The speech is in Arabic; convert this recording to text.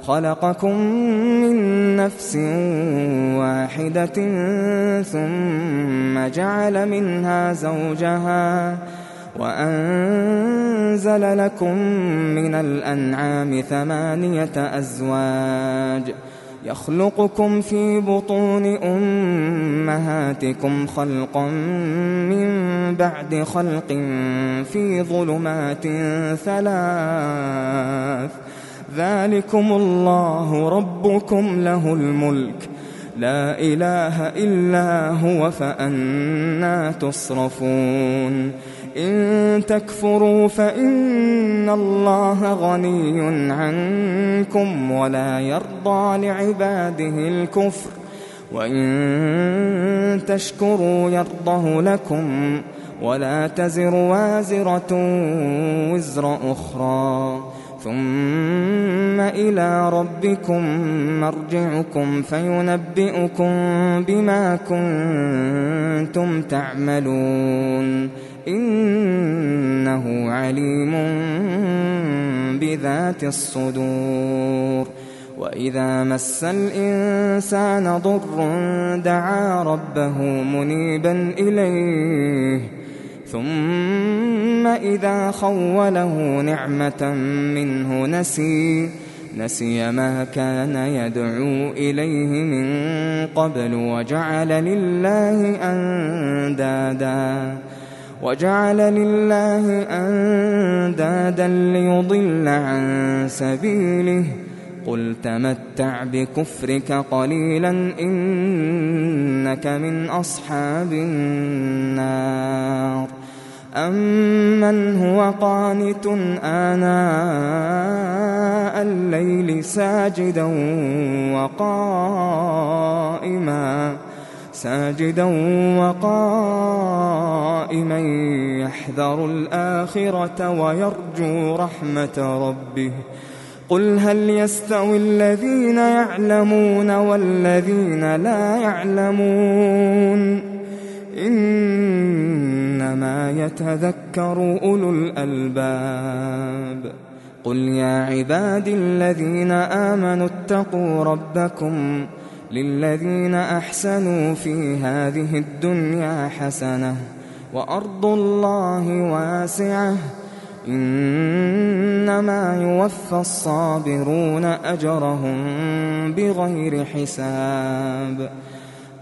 خلقكم من نفس واحدة ثم جعل منها زوجها وأنزل لكم من الأنعام 8 أزواج يخلقكم في بطون أمهاتكم خلقا من بعد خلق في ظلمات 3 ذلكم الله ربكم له الملك لا إله إلا هو فأنى تصرفون إن تكفروا فإن الله غني عنكم ولا يرضى لعباده الكفر وإن تشكروا يرضه لكم ولا تزر وازرة وزر أخرى ثم إلى ربكم مرجعكم فينبئكم بما كنتم تعملون إنه عليم بذات الصدور وإذا مس الإنسان ضر دعا ربه منيبا إليه ثم إذا خوله نعمة منه نسي ما كان يدعو إليه من قبل وجعل لله أندادا ليضل عن سبيله قل تمتع بكفرك قليلا إنك من أصحاب النار أمن هو قانت آناء الليل ساجدا وقائما يحذر الآخرة ويرجو رحمة ربه قل هل يستوي الذين يعلمون والذين لا يعلمون إنما يتذكر أولو الألباب قل يا عبادي الذين آمنوا اتقوا ربكم للذين أحسنوا في هذه الدنيا حسنة وأرض الله واسعة إنما يوفى الصابرون أجرهم بغير حساب